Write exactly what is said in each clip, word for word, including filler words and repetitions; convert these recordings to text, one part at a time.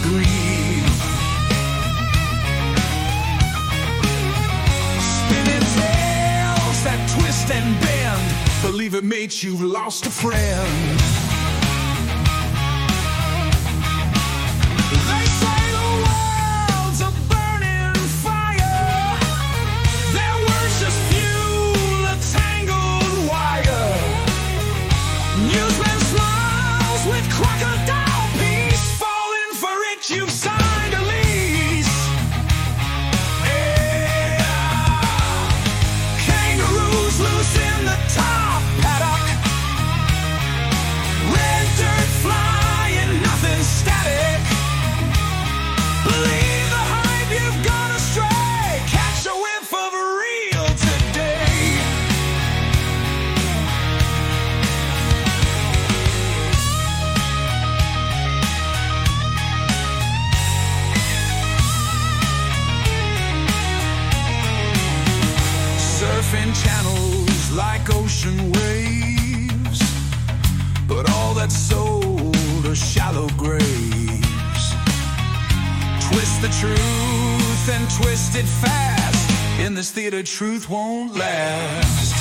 grieve. Spinning tales that twist and bend, believe it, mate, you've lost a friend. They say the world's a burning fire, their words just fuel a tangled wire. Newsman smiles with crocodile peace, falling for it, you've signed a lease. Yeah. Kangaroos loose in the top paddock, red dirt flying, nothing static. Believe the hype, you've gone astray, catch a whiff of real today. Surfing channels like ocean waves, but all that's sold are shallow graves. Twist the truth and twist it fast, in this theater truth won't last.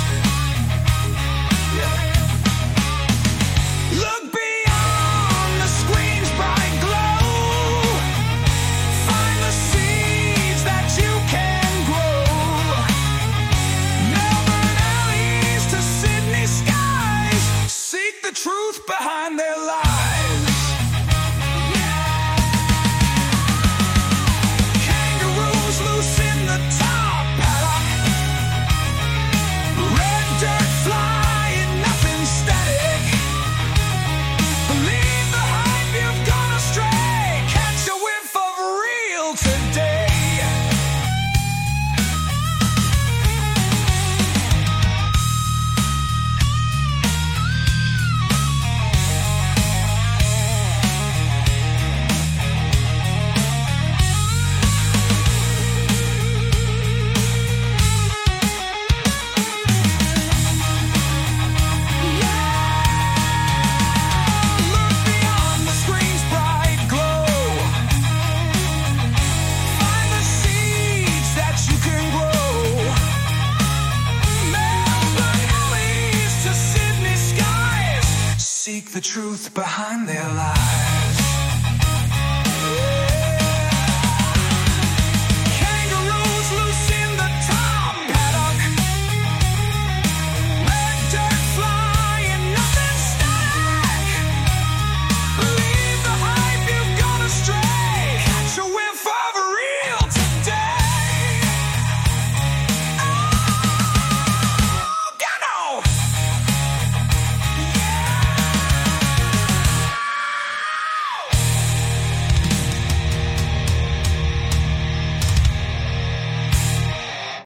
Look beyond the screen's bright glow, find the seeds that you can grow. Melbourne alleys to Sydney skies, seek the truth behind their lies. Kangaroos loose in the top paddock, red dirt flying, nothing static. Believe the hype, you've gone astray, catch a whiff of real today. Look beyond the screen's bright glow, find the seeds that you can grow. Melbourne alleys to Sydney skies, seek the truth behind their lies.